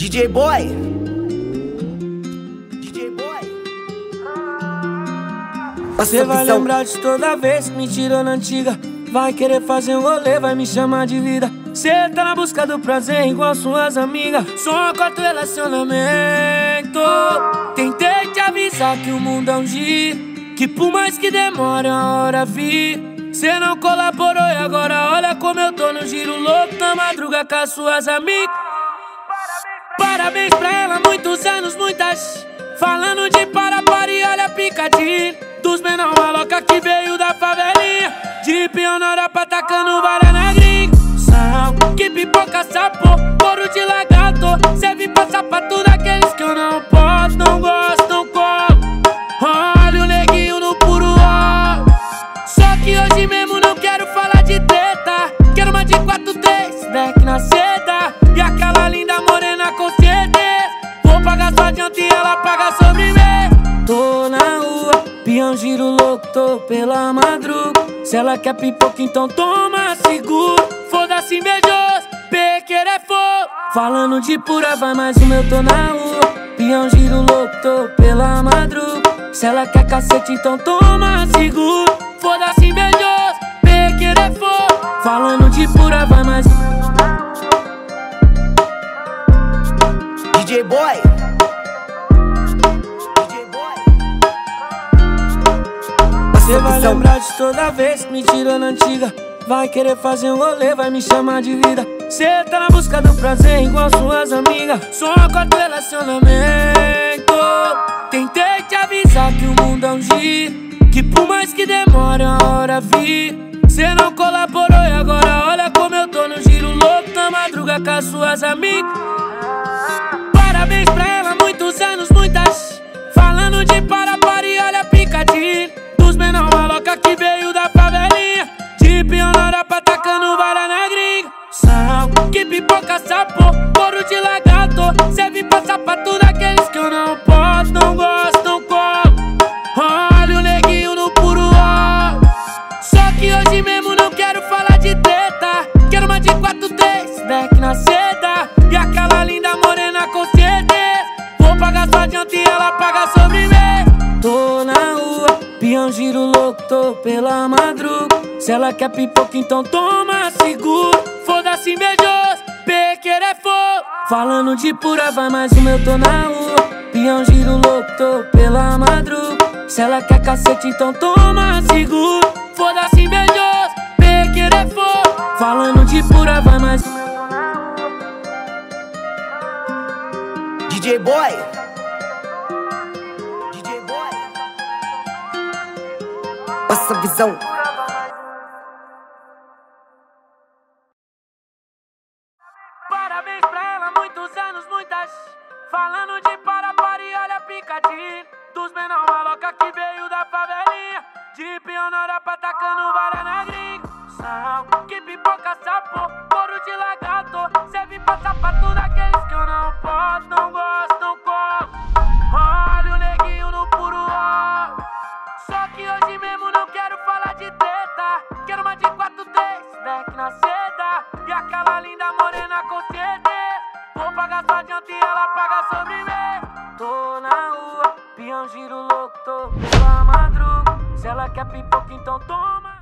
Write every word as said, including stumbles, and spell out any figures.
D J Boy, D J Boy. Você vai lembrar de toda vez que me tirou na antiga. Vai querer fazer um rolê, vai me chamar de vida. Cê tá na busca do prazer igual suas amigas. Só corta o relacionamento. Tentei te avisar que o mundo é um giro, que por mais que demore uma hora vir, cê não colaborou e agora olha como eu tô no giro louco na madruga com as suas amigas. Parabéns pra ela, muitos anos, muitas. Falando de para-para e olha a picadinha dos menor maloca que veio da favelinha, de pionora pra tacando vara na gringa. Sal, que pipoca, sapô, couro de lagarto, serve pra sapato daqueles que eu não posso, não gosto, não colo. Olha o neguinho no puro ó. Só que hoje mesmo não quero falar de treta. Quero uma de quatro três, deck na seda, e aquela linda morena com certeza. Vou pagar sua janta e ela paga sobre mim. Tô na rua, peão giro louco, tô pela madruga. Se ela quer pipoca, então toma seguro. Foda-se invejoso, pequeno é fogo. Falando de pura, vai mais uma, eu tô na rua. Peão giro louco, tô pela madruga. Se ela quer cacete, então toma seguro. Foda-se invejoso, pequeno é fogo. Falando de pura, vai mais uma. D J Boy, Você vai lembrar de toda vez que me tirou na antiga. Vai querer fazer um rolê, vai me chamar de vida. Cê tá na busca do prazer igual suas amigas. Só corta o relacionamento. Tentei te avisar que o mundo é um giro, que por mais que demore uma hora vir, cê não colaborou e agora olha como eu tô no giro louco na madruga com as suas amigas. Parabéns pra ela, muitos anos, muitas. Falando de para-para e olha a picadinha dos menor maloca que veio da favelinha, de pionora pra tacando vara na gringa. Sal, que pipoca, sapô, couro de lagarto, serve pra sapato daqueles que eu não posso, não gosto, não colo. Olha o neguinho no puro ó. Só que hoje mesmo não quero falar de treta. Quero uma de quatro três, deck na seda, e aquela linda morena com certeza. Vou pagar sua janta e ela paga sobre mim. Tô na rua, peão giro louco, tô pela madruga. Se ela quer pipoca, então toma seguro. Foda-se invejoso, pequeno é fogo. Falando de pura, vai mais uma, eu tô na rua. Peão giro louco, tô pela madruga. Se ela quer cacete, então toma seguro. Foda-se invejoso, pequeno é fogo. Falando de pura, vai mais uma. D J Boy, passa a visão. Parabéns pra ela, muitos anos, muitas. Falando de para-para e olha a picadinha dos menor maloca que veio da favelinha, de pionora pra tacando vara na gringa. Sal, que pipoca, sapô, couro de lagarto, serve pra sapato daqueles que eu não posso, não gosto, não colo. Olha o neguinho no puro ó. Só que hoje mesmo não quero falar de treta. Quero uma de quatro três, deck na seda, e aquela linda morena com certeza. Vou pagar sua janta e ela paga sobre mim. Tô na rua, peão giro louco, tô pela madruga. Se ela quer pipoca, então toma.